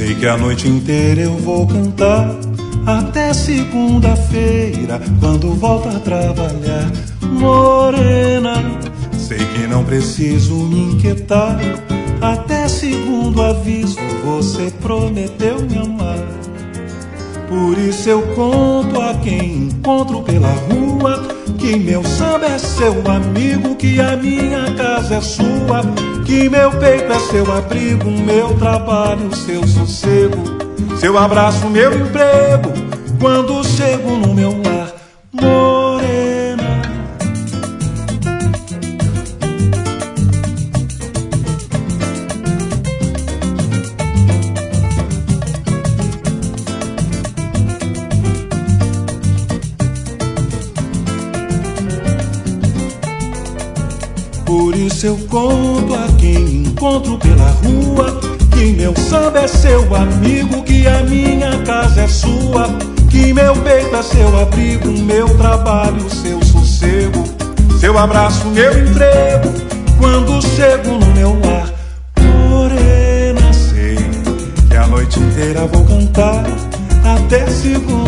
Sei que a noite inteira eu vou cantar até segunda-feira, quando volto a trabalhar. Morena, sei que não preciso me inquietar. Até segundo aviso, você prometeu me amar. Por isso eu conto a quem encontro pela rua que meu samba é seu amigo, que a minha casa é sua, que meu peito é seu abrigo, meu trabalho, seu sossego, seu abraço, meu emprego, quando chego no meu lar. Morena, por isso eu conto a quem encontro pela rua que meu samba é seu amigo, que a minha casa é sua, que meu peito é seu abrigo, meu trabalho, seu sossego, seu abraço, meu emprego, quando chego no meu lar. Morena, sei que a noite inteira vou cantar até segunda.